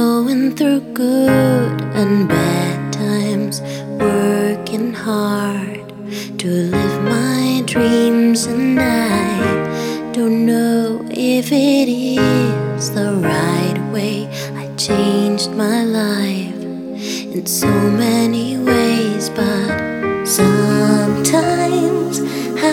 going through good and bad times, working hard to live my dreams, and I don't know if it is the right way. I changed my life in so many ways, but sometimes